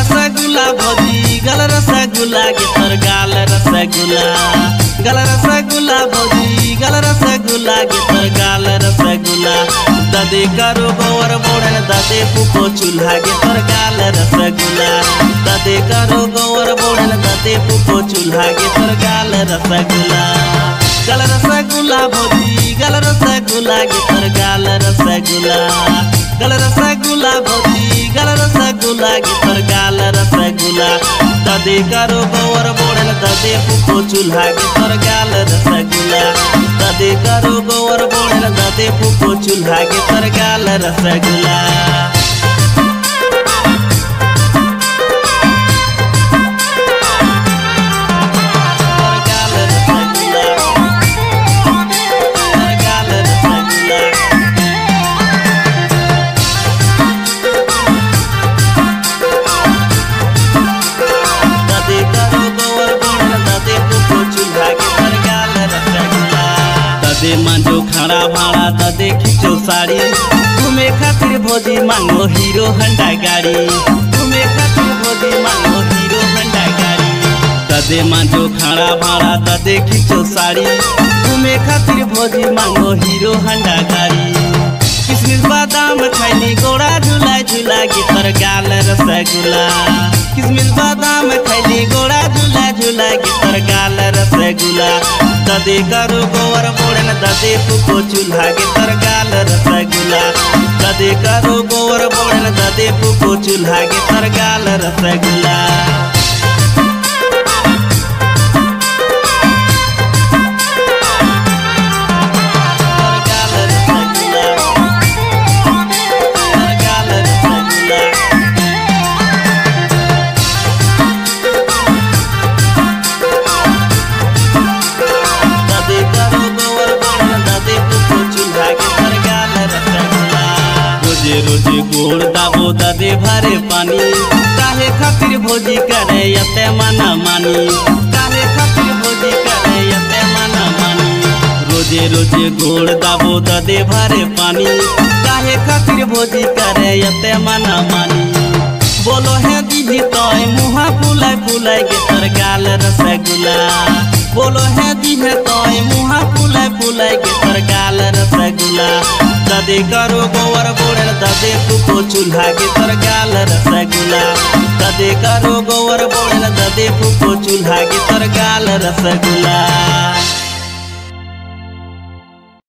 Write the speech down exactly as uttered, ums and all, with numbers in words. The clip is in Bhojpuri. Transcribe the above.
रसगुल्ला भौजी गल रसगुल्ला गे तोर गाल रसगुल्ला गल रसगुल्ला भौजी गल रसगुल्ला गे तोर गाल रसगुल्ला ददे करो गोवर बोड़न ददे पुको चूल्हा गे तोर गाल रसगुल्ला ददे करो गोवर बोड़न ददे पुको चूल्हा गे तोर गाल रसगुल्ला गल रसगुल्ला भौजी गल रसगुल्ला गे तोर गाल रसगुल्ला गल रसगुल्ला भौजी गल रसगुल्ला गे तोर गाल रसगुल्ला ददे करो गोवर बोड़न ददे पुको चूल्हा गे तोर गाल रसगुल्ला ददे करो गोवर बोड़न ददे पुको चूल्हा गे तोर गाल रसगुल्ला ददे मांजो खड़ा भाड़ा ददे खींचो साड़ी घूमे खातिर भौजी मांगो हीरो हंडा गाड़ी घूमे खातिर भौजी मांगो हीरो हंडा गाड़ी ददे मांजो खड़ा भाड़ा ददे खींचो साड़ी घूमे खातिर भौजी मांगो हीरो हंडा गाड़ी किसमिस बादाम खैली गोड़ा झूला झूला गे तोर गाल रसगुल्ला किसमिस बादाम खैली गोड़ा झूला झूला गे तोर गाल रसगुल्ला ददे करो गोवर बोड़न ददे पुको चूल्हा गे तोर गाल रसगुल्ला ददे करो गोवर बोड़न ददे पुको चूल्हा गे तोर गाल रसगुल्ला रोजे गोड़ दाबो ददे भरे पानी काहे खातिर भौजी करे यते मना मानी काहे खातिर भौजी करे यते मना मानी रोजे रोजे गोड़ दाबो ददे भरे पानी काहे खातिर भौजी करे यते मना मानी बोलो है दीदी तोय मुहा फुलाय फुलाय गे तोर गाल रसगुल्ला बोलो है दीदी तोय मुहा फुलाय फुलाय गे तोर गाल रसगुल्ला ददे करो गोवर बोड़न ददे पुको चूल्हा गे तोर गाल रसगुल्ला ददे करो गोवर बोड़न ददे पुको चूल्हा गे तोर गाल रसगुल्ला।